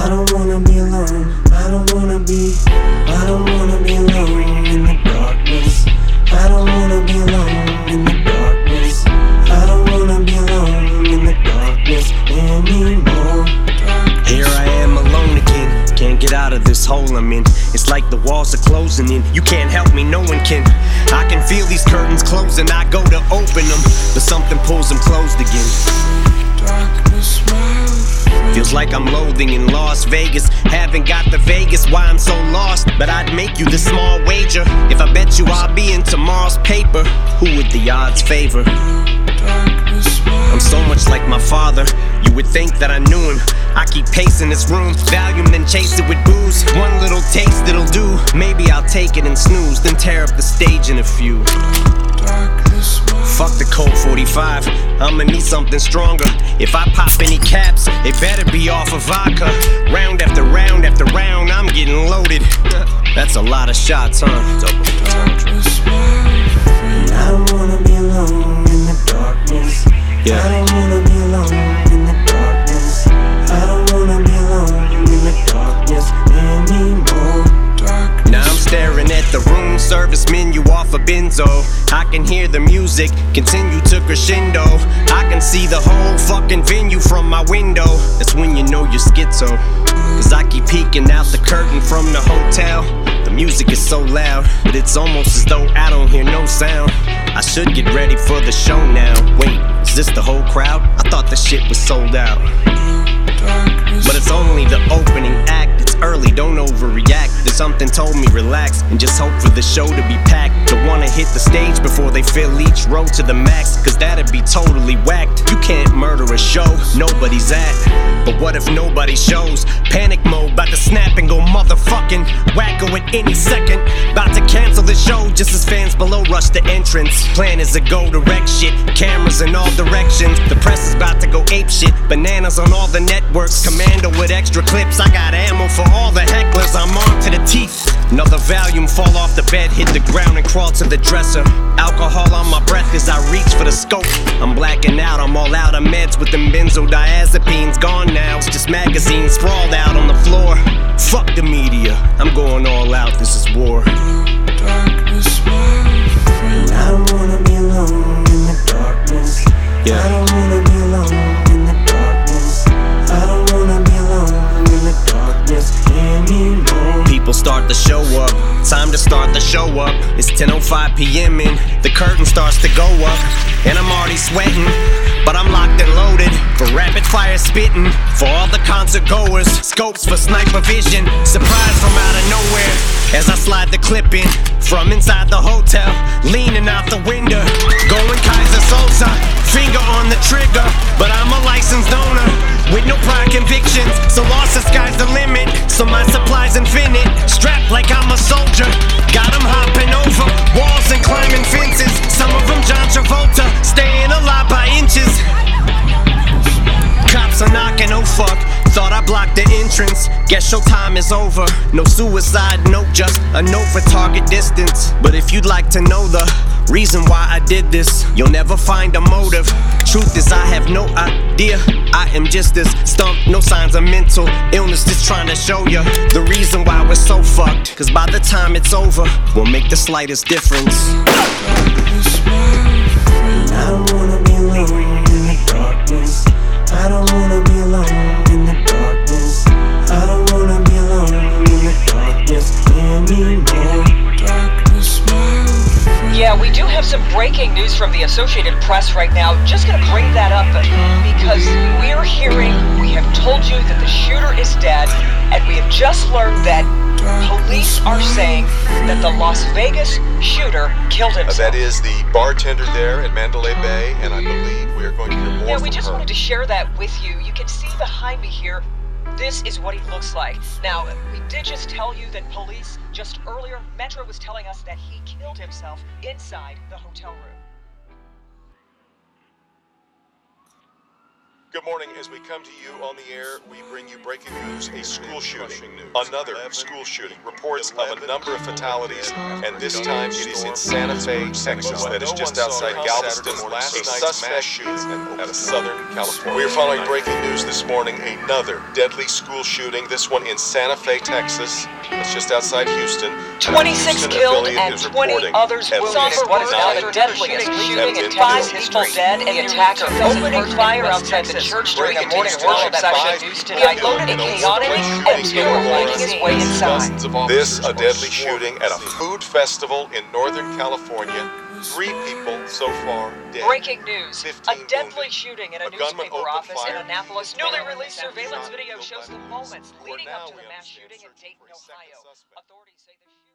I don't wanna be alone. I don't wanna be alone in the darkness. I don't wanna be alone in the darkness. I don't wanna be alone in the darkness anymore. Here I am alone again, can't get out of this hole I'm in. It's like the walls are closing in, you can't help me, no one can. I can feel these curtains closing, I go to open them, but something pulls them closed again. Feels like I'm loathing in Las Vegas. Haven't got the Vegas, why I'm so lost. But I'd make you this small wager. If I bet you I'll be in tomorrow's paper, who would the odds favor? I'm so much like my father, you would think that I knew him. I keep pacing this room, Valium then chase it with booze. One little taste it'll do, maybe I'll take it and snooze, then tear up the stage in a few. Fuck the Colt 45, I'ma need something stronger. If I pop any caps, it better be off of vodka. Round after round after round, I'm getting loaded. That's a lot of shots, huh? I don't wanna be alone in the darkness. Yeah. I don't wanna be alone in the darkness. I don't wanna be alone in the darkness anymore. Now I'm staring at the room service menu off a benzo. I can hear the music continue to crescendo. I can see the whole fucking venue from my window. That's when you know you're schizo, cause I keep peeking out the curtain from the hotel. The music is so loud, but it's almost as though I don't hear no sound. I should get ready for the show now. Wait, is this the whole crowd? I thought the shit was sold out. But it's only the opening act, it's early, don't overreact. Then something told me relax and just hope for the show to be packed. Don't wanna hit the stage before they fill each row to the max, cause that'd be totally whacked. You can't murder a show nobody's at, but what if nobody shows? Panic mode, bout to snap and go motherfucking wacko at any second. Bout to cancel the show just as fans below rush the entrance. Plan is to go direct shit, cameras in all directions. The press is about to go ape shit, bananas on all the networks. Commando with extra clips, I got ammo for all the hecklers. I'm armed to the teeth. Another Valium, fall off the bed, hit the ground and crawl to the dresser. Alcohol on my breath as I reach for the scope. I'm blacking out, I'm all out of meds with them benzodiazepines. Gone now, it's just magazines sprawled out on the floor. Fuck the media, I'm going all out, this is war. I don't wanna be alone in the darkness. Yeah. I don't wanna be alone in the darkness. I don't wanna be alone in the darkness anymore. People start to show up, time to start the show up. It's 10:05 p.m. and the curtain starts to go up. And I'm already sweating, but I'm locked and loaded for rapid fire spitting. For all the concert goers, scopes for sniper vision. Surprise from out of nowhere as I slide the clip in from inside the hotel, leaning out the window, going Kaiser Sosa, finger on the trigger. But I'm a licensed owner with no prior convictions, so lost the sky's the limit. So my supply's infinite, strapped like I'm a soldier. Got 'em hopping over walls and climbing fences. Some of them John Travolta, staying alive by inches. Cops are knocking, oh fuck, thought I blocked the entrance. Guess showtime is over. No suicide note, just a note for target distance. But if you'd like to know the reason why I did this, you'll never find a motive. Truth is I have no idea, I am just this stumped. No signs of mental illness, just trying to show you the reason why we're so fucked. Cause by the time it's over, we'll make the slightest difference. I don't wanna be alone in the darkness. I don't wanna be alone in the darkness. I don't wanna be alone in the darkness anymore. Yeah, we do have some breaking news from the Associated Press right now. Just gonna bring that up because we're hearing, we have told you that the shooter is dead, and we have just learned that police are saying that the Las Vegas shooter killed himself. That is the bartender there at Mandalay Bay, and I believe we are going to hear more Yeah, from we just her. wanted to share that with you. You can see behind me here, this is what he looks like. Now, we did just tell you that police, just earlier, Metro was telling us that he killed himself inside the hotel room. Good morning. As we come to you on the air, we bring you breaking news, a school shooting. Another school shooting. Reports of a number of fatalities, and this time it is in Santa Fe, Texas. That is just outside Galveston. A suspect shooting at a Southern California. We are following breaking news this morning. Another deadly school shooting, this one in Santa Fe, Texas. It's just outside Houston. 26 killed and 20 others wounded. What is now the deadliest shooting in Texas history? Dead, and the attacker opening fire outside the church during a morning worship session. He unloaded a chaotic and making his way inside. This, a deadly shooting at a food festival in Northern California. 3 people so far dead. Breaking news. 15 A deadly wounded. shooting in a gunman newspaper opened office in fire. Annapolis. Newly released surveillance video shows the moments Where leading now up to we the mass understand shooting in searching Dayton, for a second Ohio. suspect. Authorities say the shooter